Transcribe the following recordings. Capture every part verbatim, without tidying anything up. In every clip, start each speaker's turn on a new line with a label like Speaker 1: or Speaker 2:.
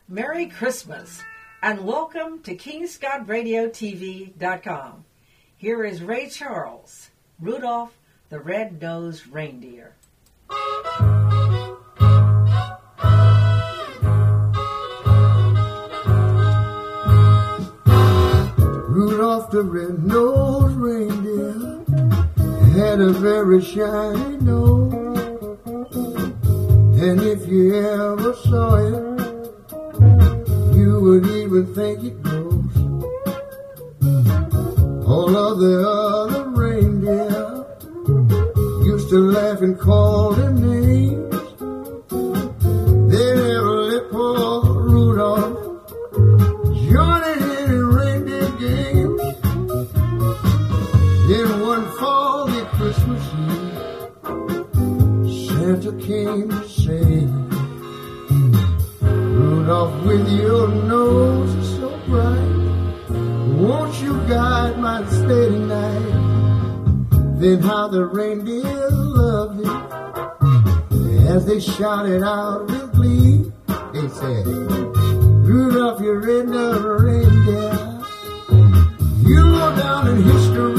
Speaker 1: Merry Christmas, and welcome to King Scott Radio T V dot com. Here is Ray Charles, Rudolph the Red-Nosed Reindeer.
Speaker 2: Rudolph the red-nosed reindeer had a very shiny nose, and if you ever saw it, you would even think it grows. All of the other reindeer used to laugh and call him names. They never let poor Rudolph join in any reindeer games. Then one foggy Christmas Eve, Santa came to say, Rudolph, with your nose so bright, won't you guide my sleigh tonight? Then how the reindeer loved it as they shouted out with glee. They said, Rudolph, you red-nosed reindeer, you go down in history.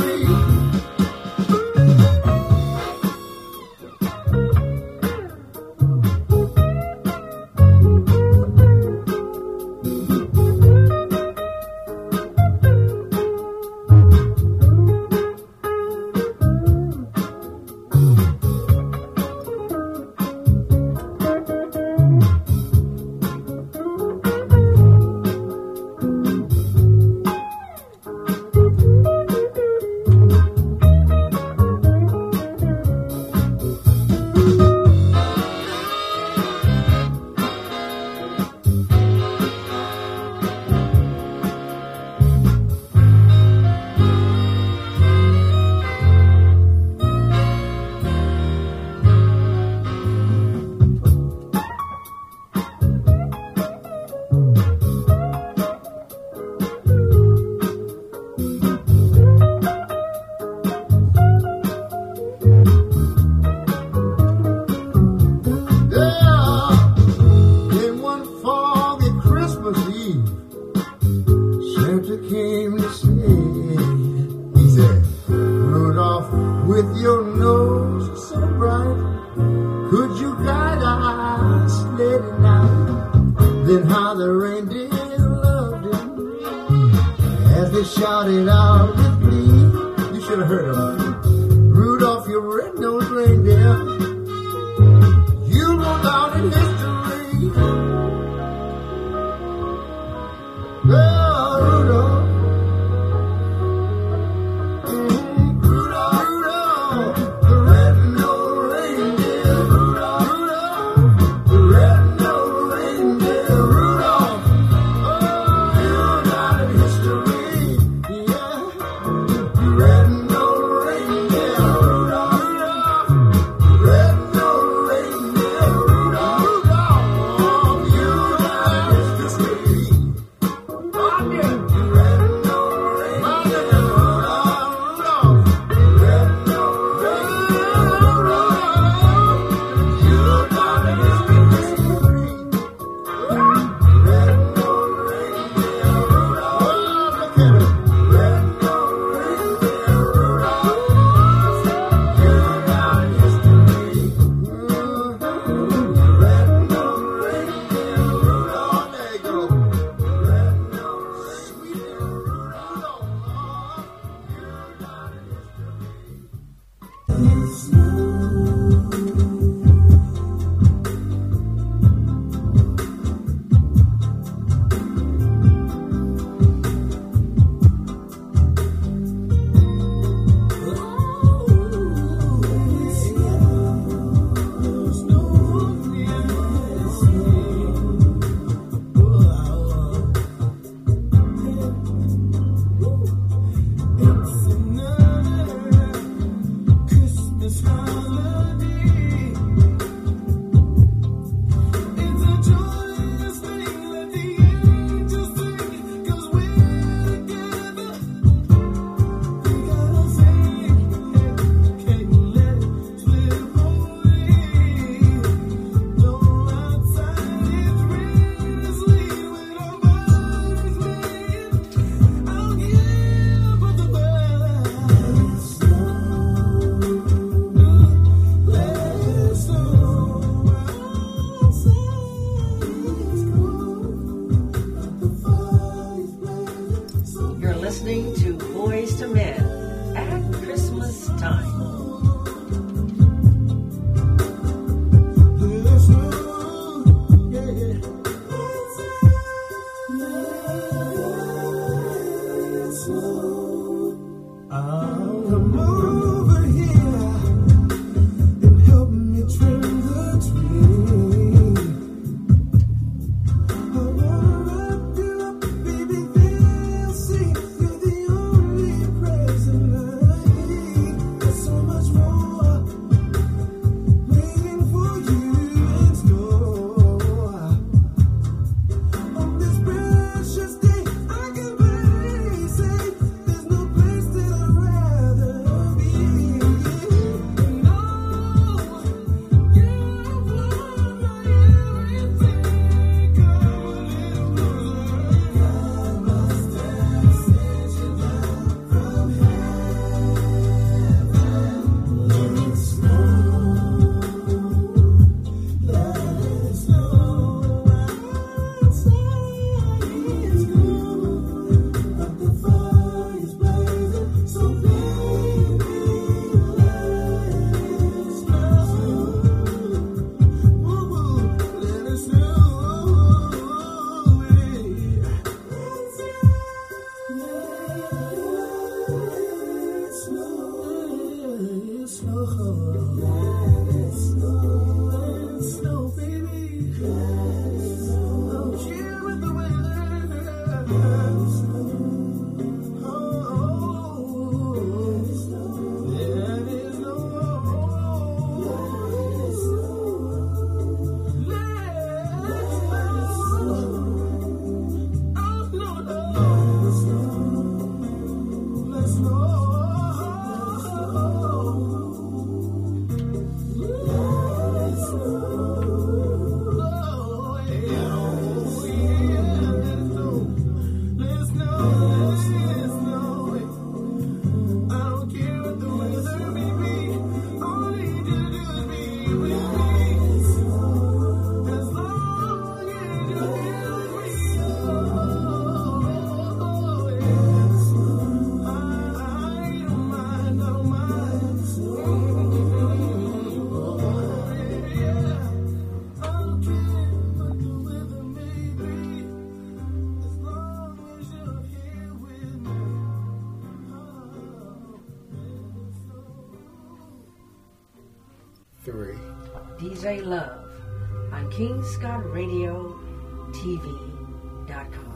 Speaker 2: agree.
Speaker 1: D J Love on King Scott Radio T V dot com.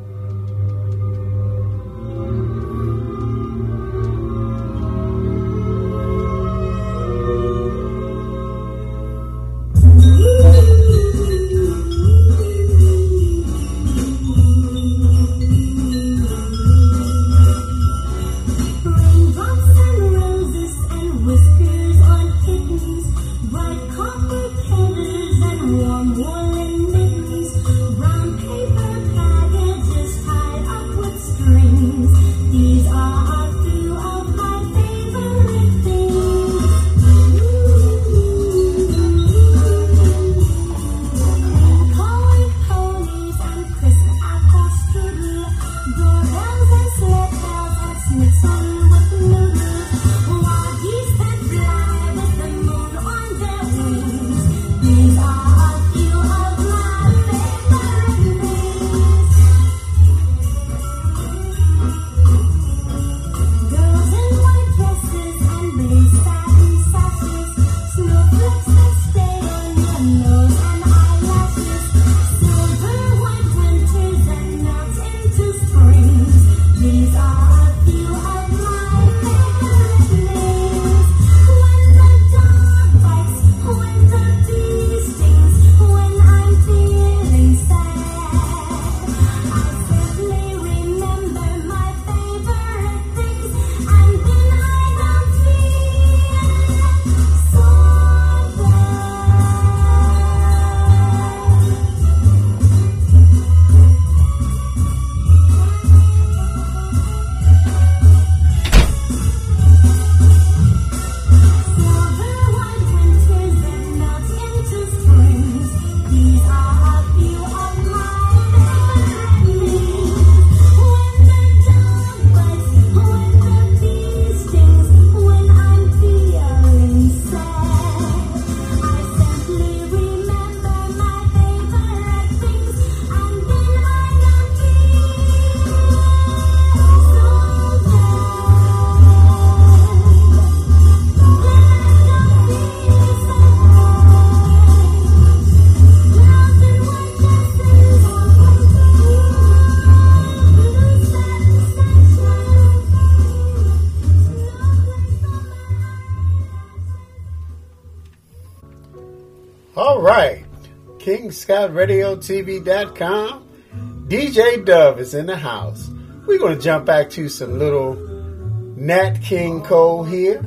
Speaker 2: King Scott Radio T V dot com. D J Dove is in the house. We're going to jump back to some little Nat King Cole here.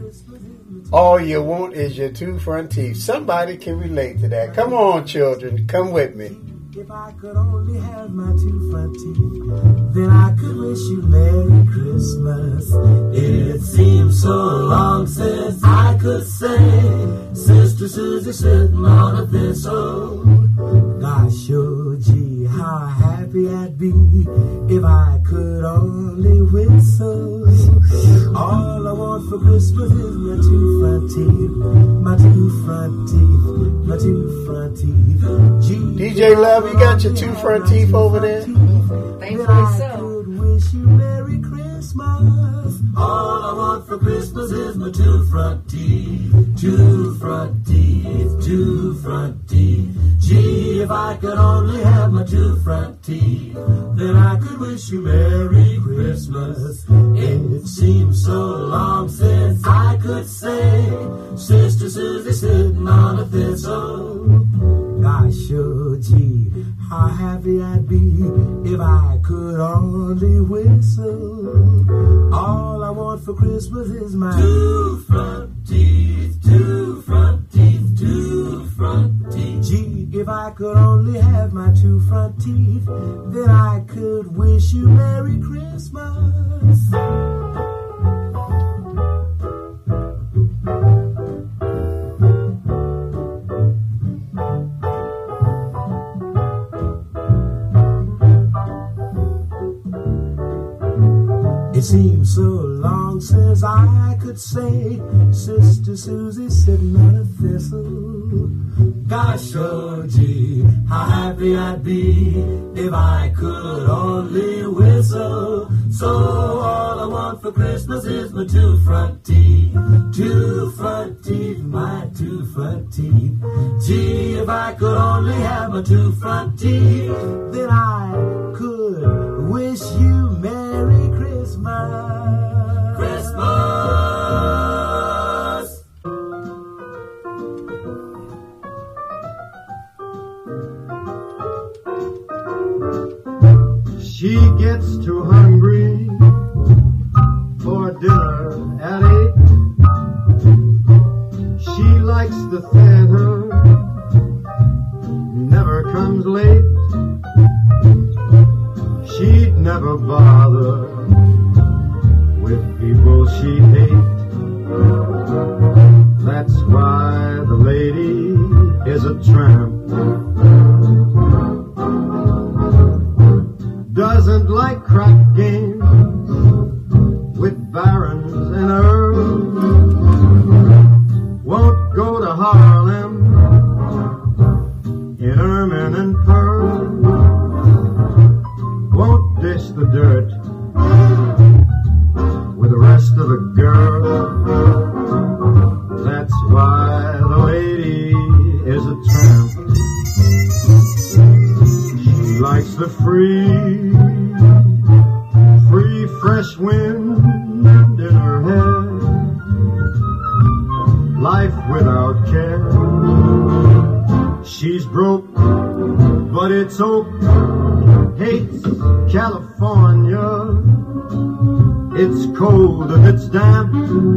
Speaker 2: All you want is your two front teeth. Somebody can relate to that. Come on, children. Come with me.
Speaker 3: If I could only have my two front teeth, then I could wish you Merry Christmas. It seems so long since I could say, Sister Susie sitting on a thistle. Gosh, oh gee, how happy I'd be if I could only whistle. All I want for Christmas is my two front teeth, my two front teeth, my two front teeth. Gee,
Speaker 2: D J Love, you got your two front teeth over there?
Speaker 1: Thankfully so.
Speaker 3: Could wish you Merry Christmas. All I want for Christmas is my two front teeth, two front teeth, two front teeth. Gee, if I could only have my two front teeth, then I could wish you Merry Christmas. It seems so long since I could say, Sister Susie sitting on a thistle. Gosh, oh gee, how happy I'd be if I could only whistle. All I want for Christmas is my two front teeth, two front teeth, two front teeth. Gee, if I could only have my two front teeth, then I could wish you Merry Christmas. It seems so long since I could say, Sister Susie sitting on a thistle. Gosh, oh gee, how happy I'd be if I could only whistle. So all I want want for Christmas is my two front teeth. Two front teeth, my two front teeth. Gee, if I could only have my two front teeth, then I could wish you Merry Christmas. Christmas!
Speaker 2: She gets too hungry for dinner at eight. She likes the theater, never comes late. She'd never bother with people she hates. That's why the lady is a tramp. Doesn't like crap games with barons and earls. Won't go to Harlem in ermine and pearl. Won't dish the dirt with the rest of the girls. That's why the lady is a tramp. She likes the free, free fresh wind in her hair. Life without care. She's broke, but it's oak. Hates California. It's cold and it's damp.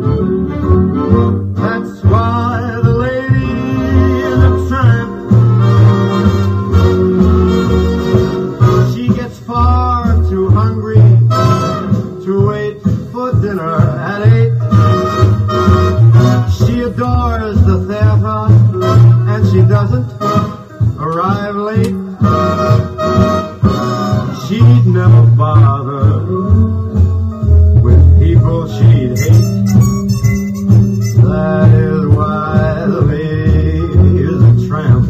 Speaker 2: That's why the lady is a tramp. She gets far too hungry to wait for dinner at eight. She adores the theater and she doesn't arrive late. She'd never bother with people she'd hate. That is why the lady is a tramp.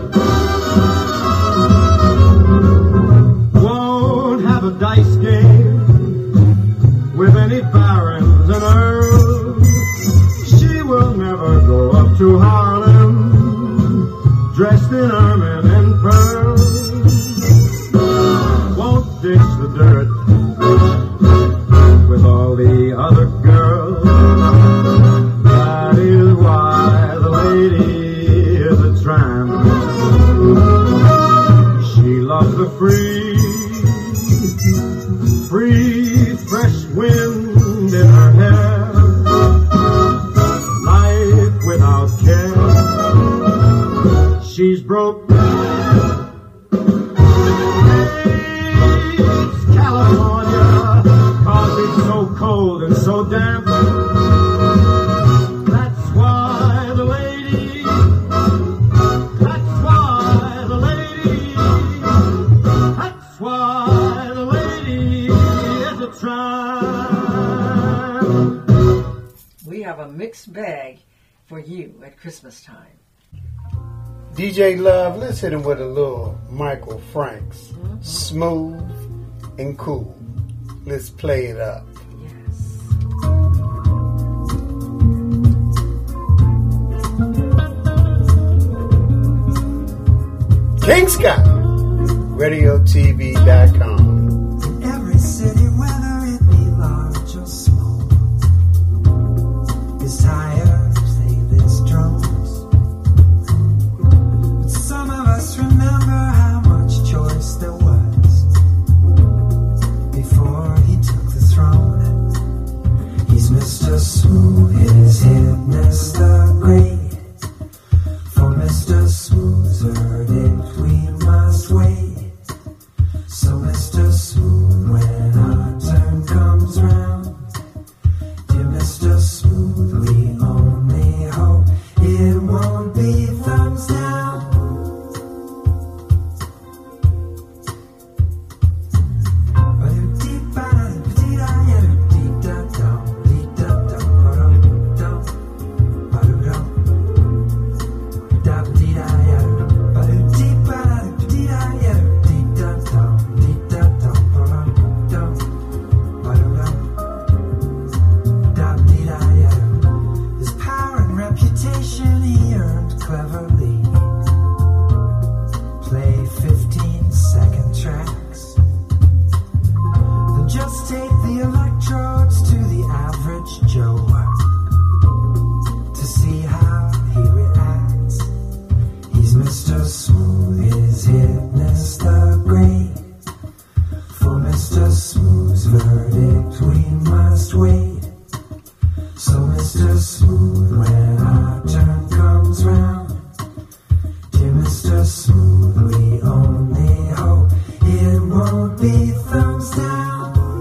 Speaker 2: Won't have a dice game with any barons and earls. She will never go up to Harlem dressed in ermine and pearls. Won't dish the dirt with all the other girls. That is why the lady is a tramp. She loves the free, free fresh wind in her hair. Life without care. She's broke. It's California, 'cause it's so cold and so damp. That's why the lady, that's why the lady, that's why the lady is a tramp.
Speaker 1: We have a mixed bag for you at Christmas time.
Speaker 4: D J Love, let's hit him with a little Michael Franks. Mm-hmm. Smooth and cool. Let's play it up.
Speaker 1: Yes.
Speaker 4: King Scott, radio T V dot com.
Speaker 3: Every city, whether it be large or small, is tired of David's drums. But some of us remember how much choice there was before he took the throne. He's Mister Smooth, his hit Mister Great. For Mister Smooth's verdict we must wait. So Mister Smooth, when our turn comes round, dear Mister Smooth, we only hope it won't be thumbs down. Ba-do-dee-da-ya, ba-do-dee-ba-da-dee-da-ya, dee-da-dum, dee-da-dum, ba-dum. won't be thumbs down.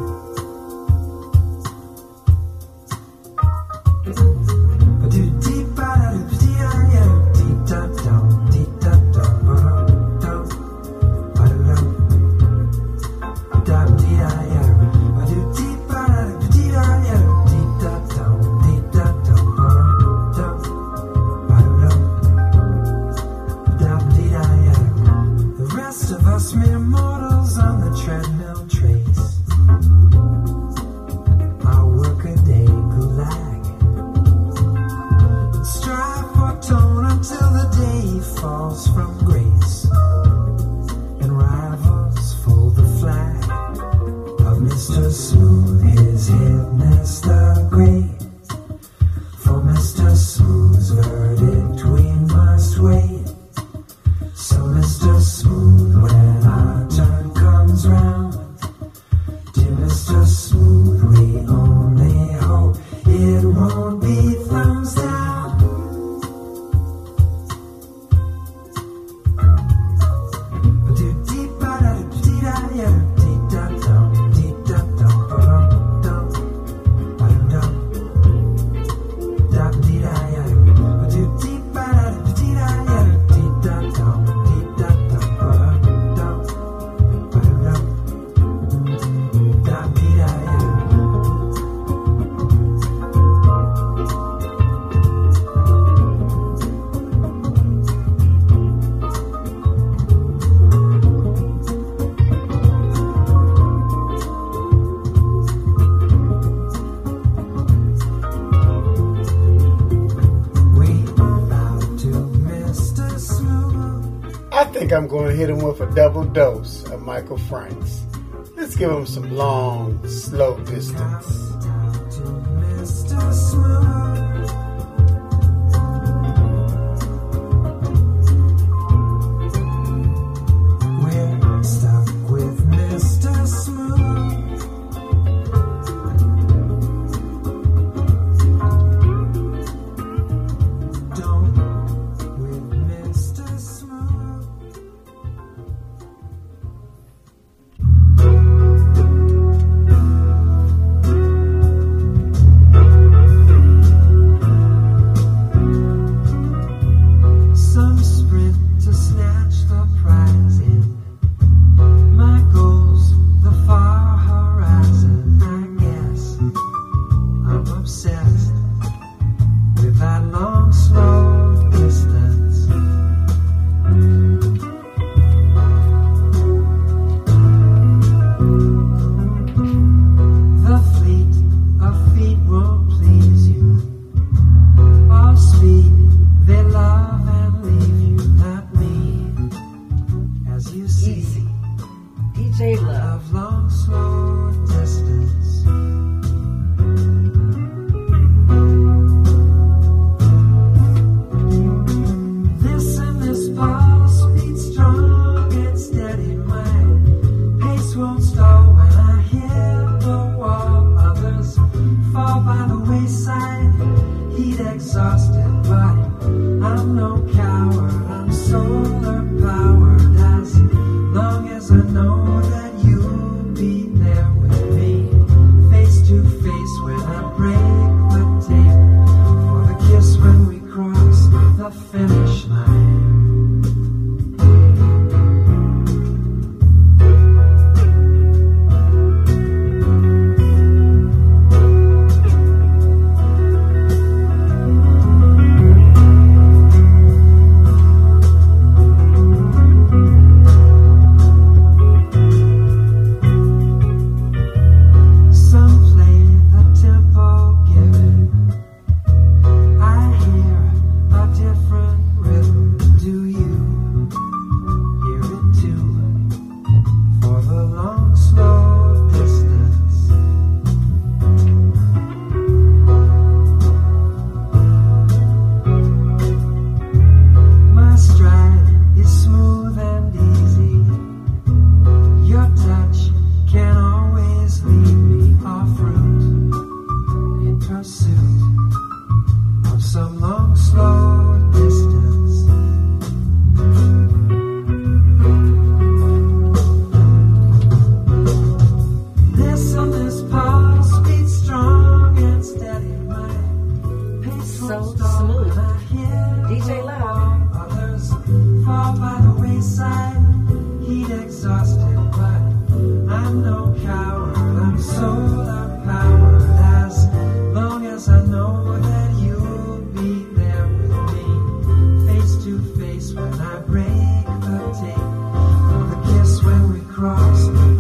Speaker 4: I'm going to hit him with a double dose of Michael Franks. Let's give him some long, slow distance. Mister Smooth. We're stuck with Mister Smooth. Don't with Mister Smooth.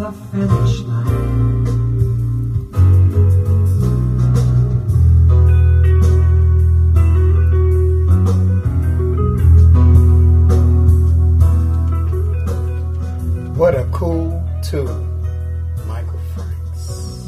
Speaker 3: the finish line.
Speaker 4: What a cool tune, Michael Franks.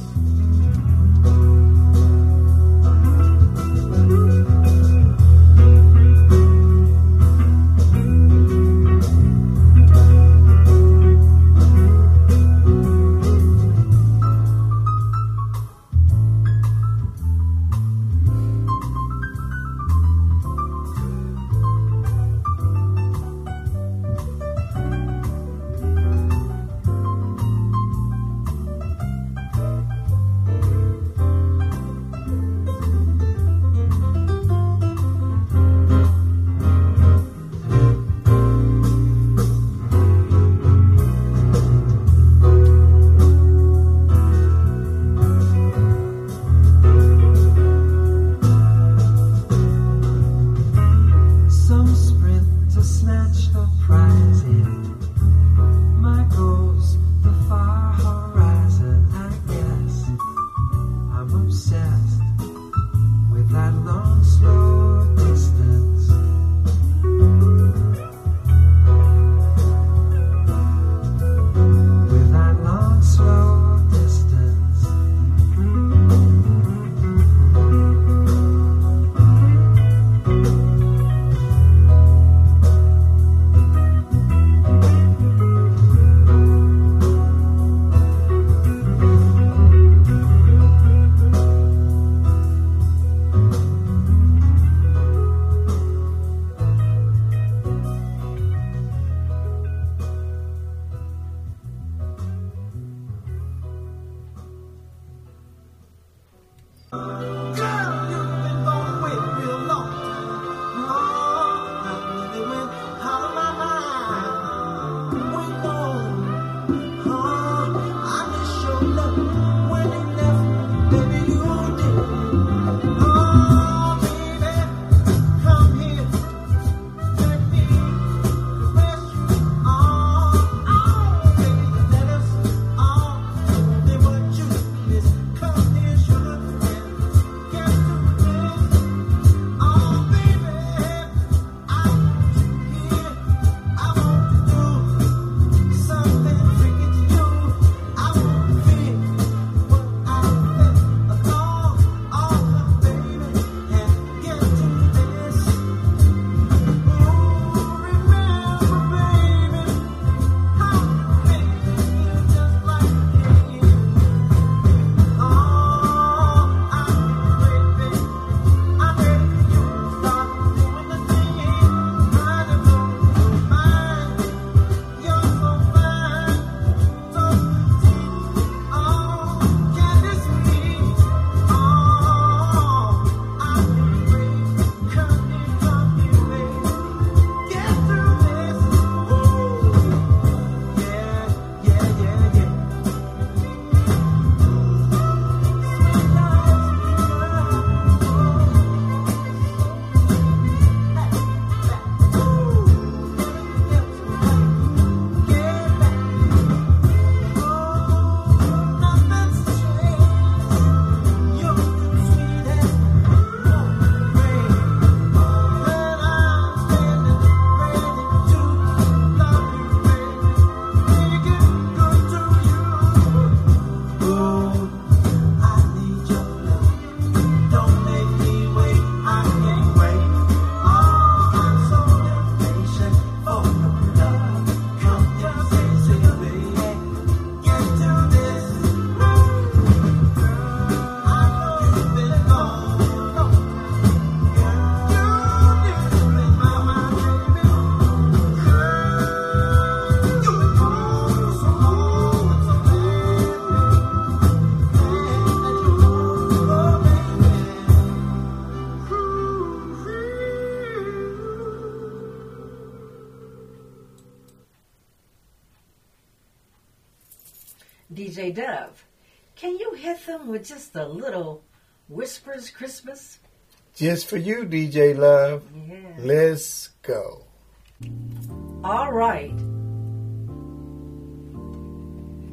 Speaker 1: D J Dove, can you hit them with just a little Whispers Christmas?
Speaker 4: Just for you, D J Love.
Speaker 1: Yeah.
Speaker 4: Let's go.
Speaker 1: All right.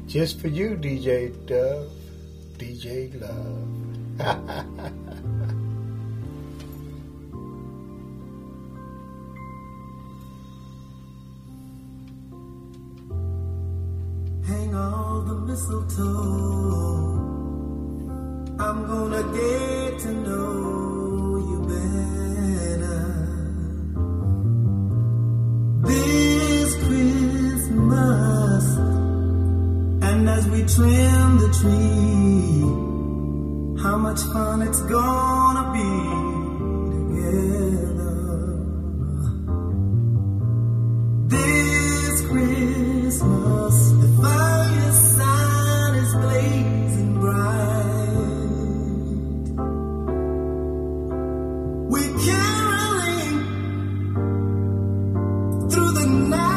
Speaker 4: Just for you, D J Dove, D J Love.
Speaker 3: Hang all the mistletoe. I'm gonna get to know you better this Christmas. And as we trim the tree, how much fun it's gonna be together this Christmas. The fireside is blazing bright. We're caroling through the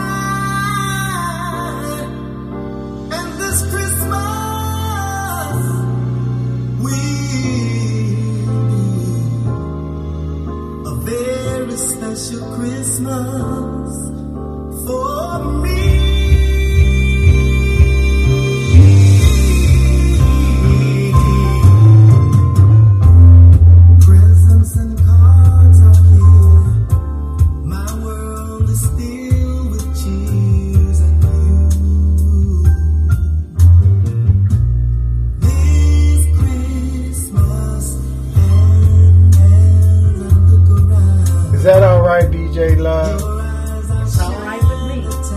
Speaker 3: night, and this Christmas will be a very special Christmas for me.
Speaker 4: Is that all right, D J Love?
Speaker 1: It's all right with me.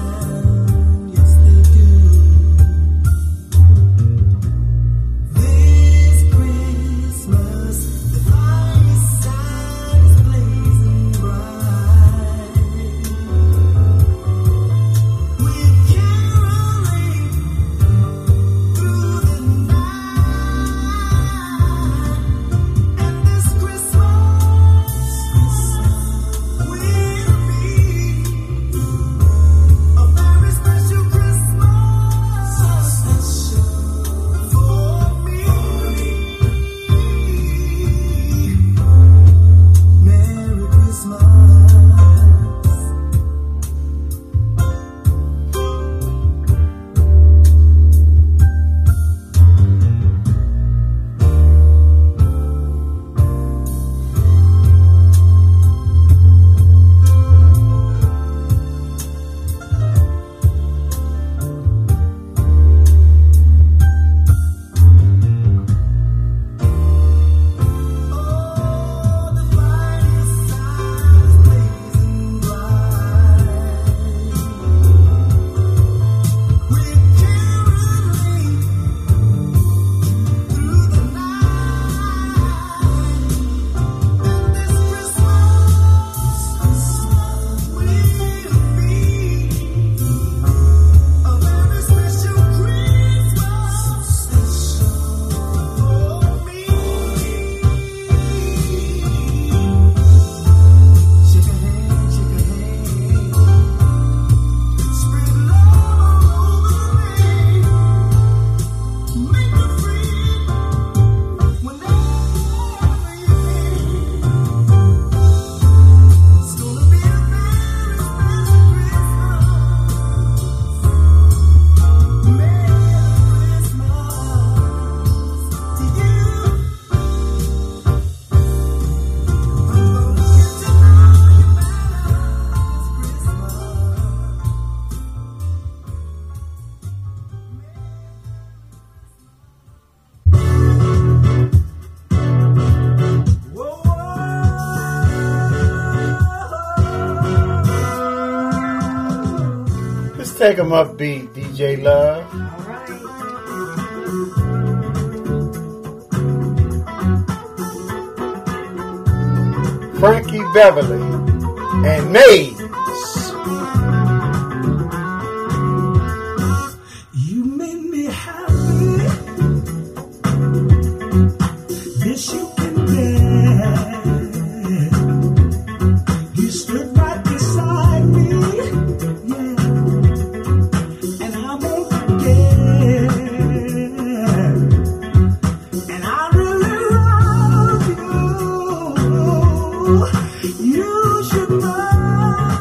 Speaker 4: Take them upbeat, D J Love.
Speaker 1: All right.
Speaker 4: Frankie Beverly and Maze.
Speaker 3: You made me happy. This you can get. You stood right beside me. Yeah. And I won't forget. And I really love you. You should know.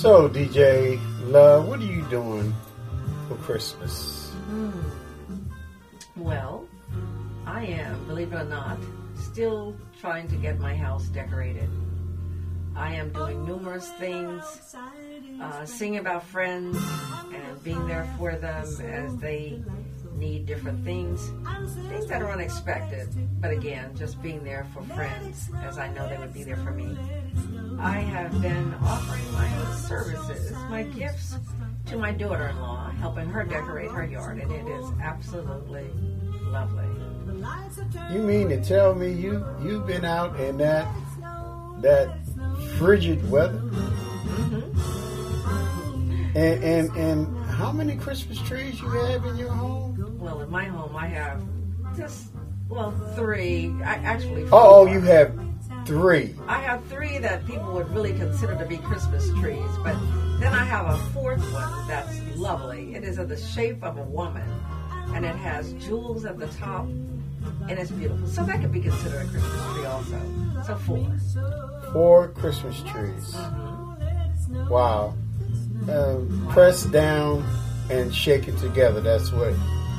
Speaker 4: So, D J Love, what are you doing for Christmas?
Speaker 1: Mm. Well, I am, believe it or not, still trying to get my house decorated. I am doing numerous things, uh, singing about friends and being there for them as they need different things, things that are unexpected, but again, just being there for friends as I know they would be there for me. I have been offering my services, my gifts to my daughter-in-law, helping her decorate her yard, and it is absolutely lovely.
Speaker 4: You mean to tell me you, you've been out in that that frigid weather?
Speaker 1: Mm-hmm.
Speaker 4: And, and and how many Christmas trees you have in your home?
Speaker 1: Well, in my home, I have just, well, three. I actually four.
Speaker 4: Oh, you have three.
Speaker 1: I have three that people would really consider to be Christmas trees, but then I have a fourth one that's lovely. It is of the shape of a woman, and it has jewels at the top, and it's beautiful. So that could be considered a Christmas tree also. So four.
Speaker 4: Four Christmas trees.
Speaker 1: Mm-hmm.
Speaker 4: Wow. Um, press down and shake it together. That's what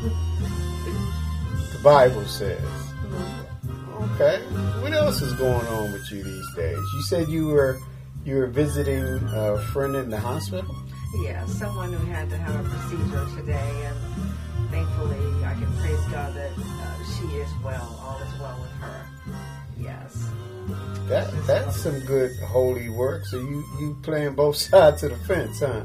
Speaker 4: the Bible says. Okay. What else is going on with you these days? You said you were you were visiting a friend in the hospital?
Speaker 1: Yeah, someone who had to have a procedure today, and thankfully I can praise God that uh, she is well. All is well with her. Yes.
Speaker 4: That that's some good holy work. So you, you playing both sides of the fence, huh?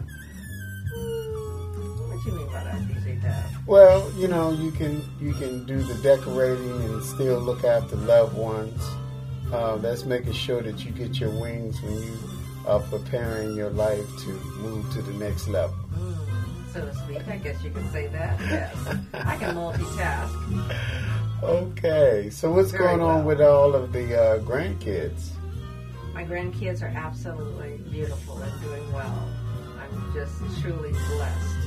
Speaker 1: What do you mean by that, D J Dab?
Speaker 4: Well, you know, you can you can do the decorating and still look after loved ones. Uh, that's making sure that you get your wings when you are preparing your life to move to the next level.
Speaker 1: Mm, so to speak, I guess you could say that. Yes, I can multitask.
Speaker 4: Okay, so what's
Speaker 1: Very
Speaker 4: going on
Speaker 1: well.
Speaker 4: with all of the uh, grandkids?
Speaker 1: My grandkids are absolutely beautiful and doing well. I'm just truly blessed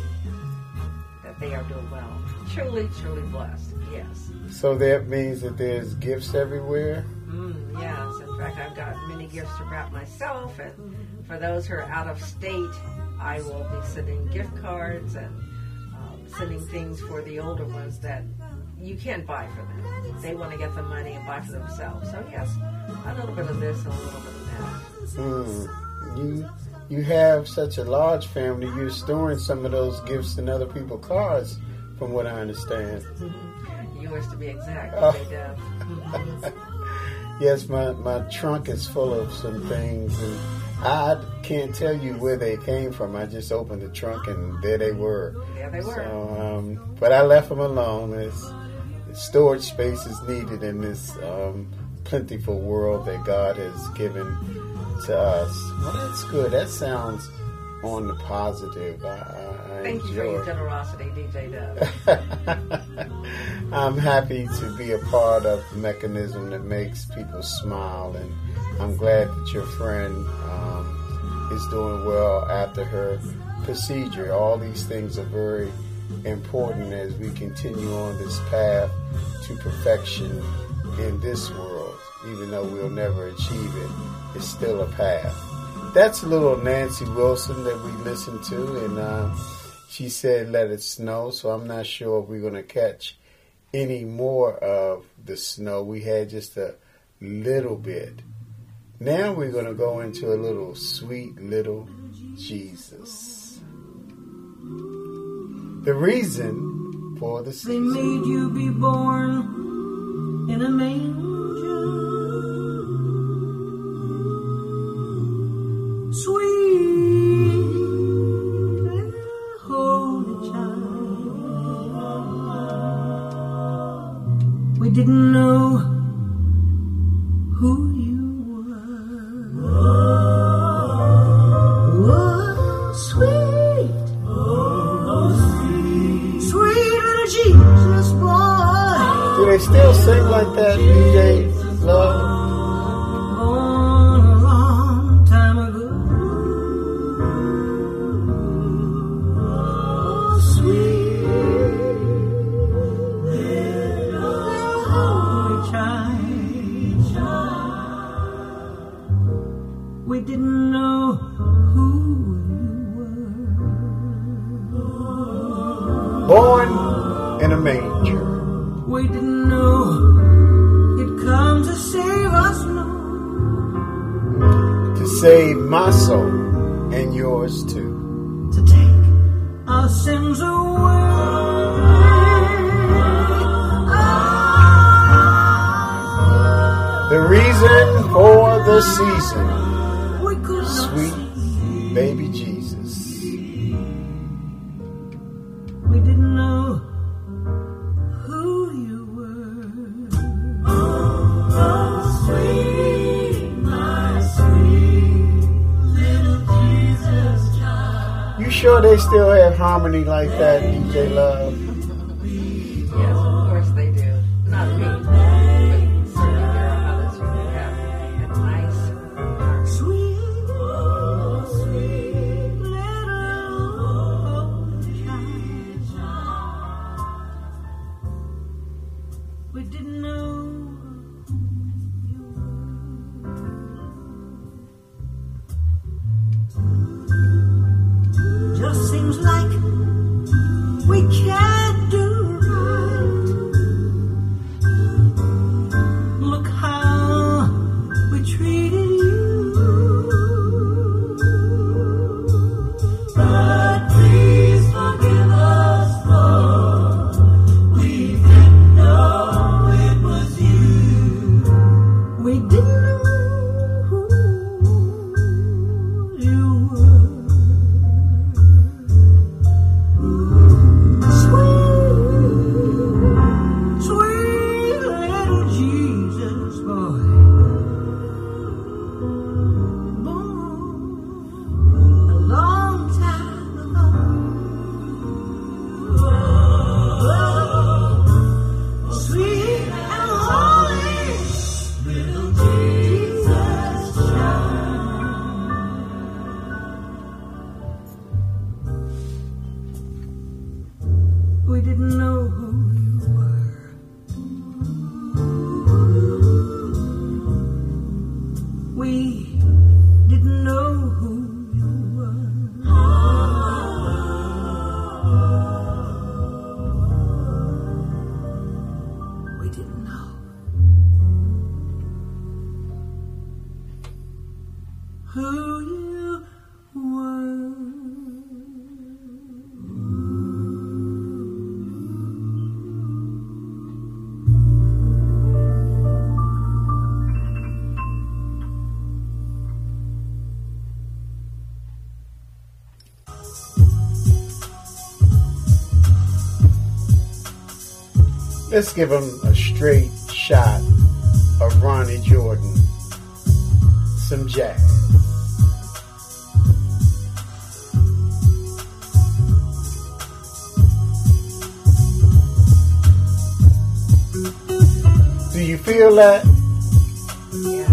Speaker 1: that they are doing well. Truly, truly blessed, yes.
Speaker 4: So that means that there's gifts everywhere?
Speaker 1: Mm, yes, in fact, I've got many gifts to wrap myself, and for those who are out of state, I will be sending gift cards and um, sending things for the older ones that you can't buy for them. They want to get the money and buy for themselves. So yes, a little bit of this and a little bit of that.
Speaker 4: Mm. You you have such a large family. You're storing some of those gifts in other people's cars, from what I understand.
Speaker 1: Mm-hmm. Yours to be exact,
Speaker 4: Oh.
Speaker 1: D J Deb. Mhm.
Speaker 4: Yes, my, my trunk is full of some things, and I can't tell you where they came from. I just opened the trunk, and there they were.
Speaker 1: There they were.
Speaker 4: So, um, but I left them alone. It's, storage space is needed in this um, plentiful world that God has given to us. Well, that's good. That sounds on the positive. I, I, I
Speaker 1: Thank you for
Speaker 4: enjoy.
Speaker 1: your generosity, D J Deb.
Speaker 4: I'm happy to be a part of the mechanism that makes people smile, and I'm glad that your friend um, is doing well after her procedure. All these things are very important as we continue on this path to perfection in this world. Even though we'll never achieve it, it's still a path. That's a little Nancy Wilson that we listened to, and uh, she said, "Let it snow." So I'm not sure if we're going to catch any more of the snow. We had just a little bit. Now we're going to go into a little sweet little Jesus. The reason for the
Speaker 3: They
Speaker 4: season.
Speaker 3: made you be born in a manger, sweet little holy child. We didn't know who you were. Oh, sweet. Sweet little Jesus boy,
Speaker 4: Do they still sing like that, D J Love?
Speaker 3: born a long time ago. Oh, sweet little holy child. We didn't know who
Speaker 4: born in a manger.
Speaker 3: We didn't know he'd come to save us, Lord.
Speaker 4: To save my soul and yours too.
Speaker 3: To take our sins away.
Speaker 4: The reason for the season,
Speaker 3: We could not
Speaker 4: sweet
Speaker 3: see.
Speaker 4: baby Jesus.
Speaker 3: We didn't know who you were. Oh, sweet, my sweet little Jesus child.
Speaker 4: You sure they still have harmony like that, D J Love?
Speaker 1: Yes, of course they do. Not me, but certainly there are others who have a nice harmony.
Speaker 3: Sweet, oh, sweet little child. We didn't know you were. Just seems like we can't do right. Look how we treated you. But please forgive us, Lord. We didn't know it was you. We didn't know who you were. Sweet, sweet little Jesus boy, born a long time ago. Sweet and holy little Jesus child. We didn't know who you were. We didn't know who you were. We didn't know who you were.
Speaker 4: Let's give him a straight shot of Ronnie Jordan. Some jazz. Do you feel that?
Speaker 1: Yeah.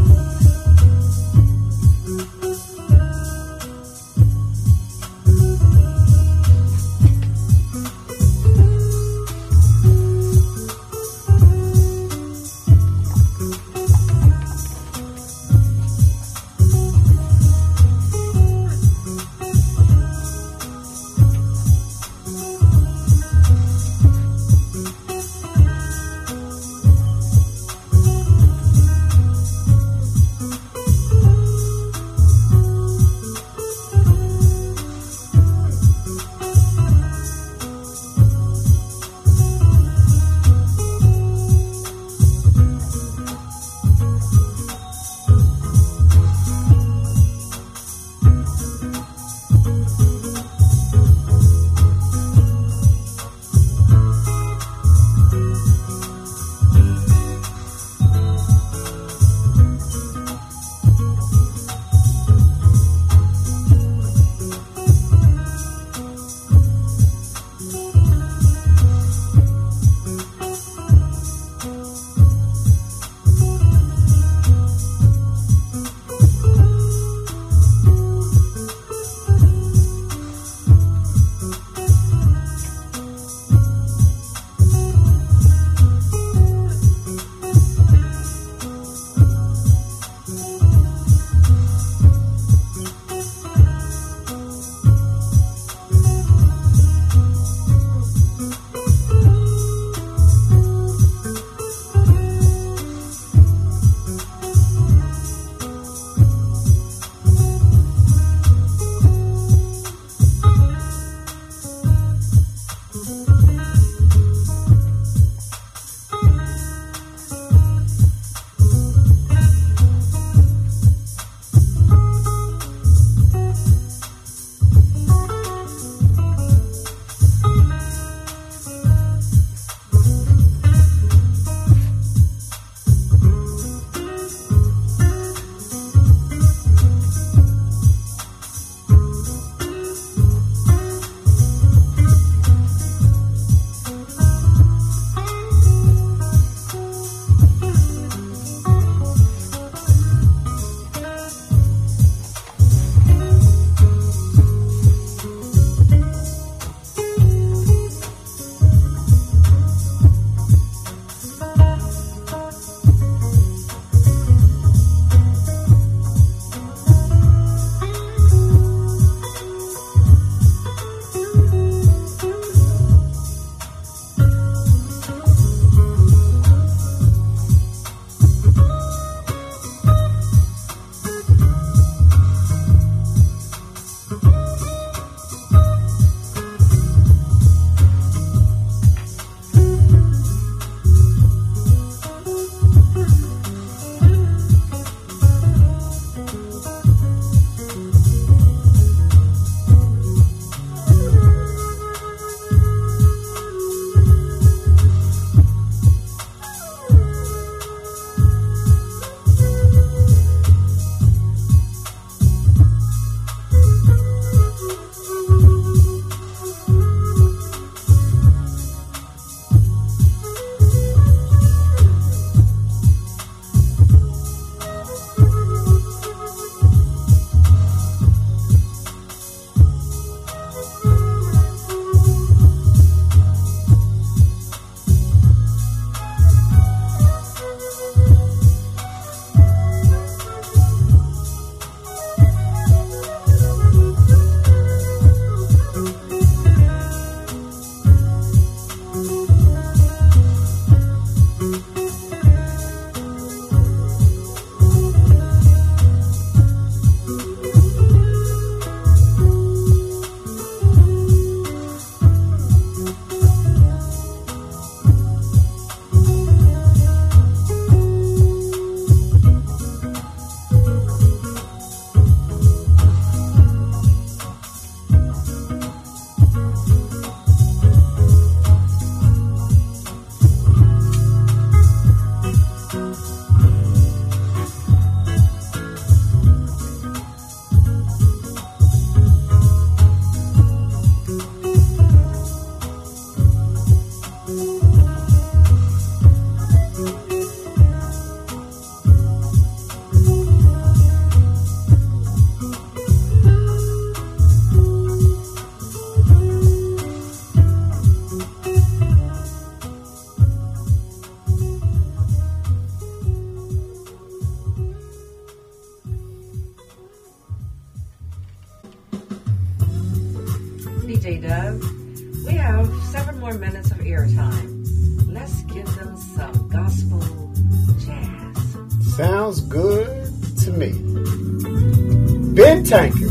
Speaker 1: Lady Dove. We have seven more minutes of airtime. Let's give them some gospel jazz.
Speaker 4: Sounds good to me. Ben Tankard,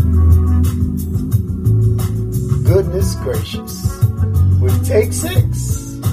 Speaker 4: Goodness Gracious, with Take Six.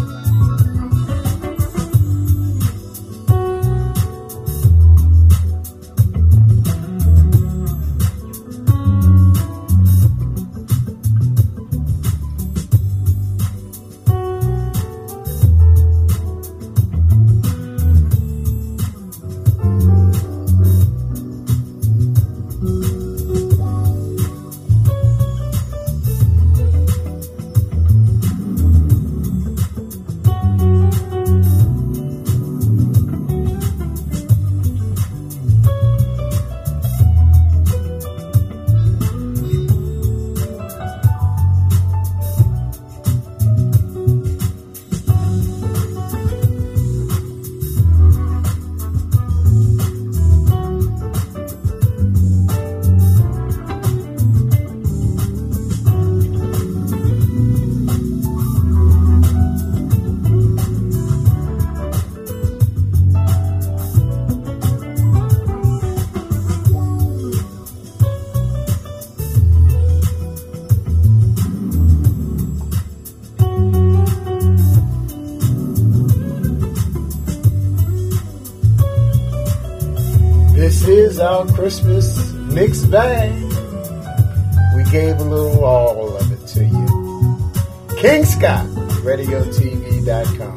Speaker 4: This is our Christmas mixed bag. We gave a little all of it to you. King Scott, radio T V dot com.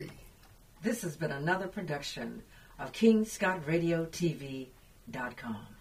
Speaker 1: This has been another production of King Scott Radio T V dot com.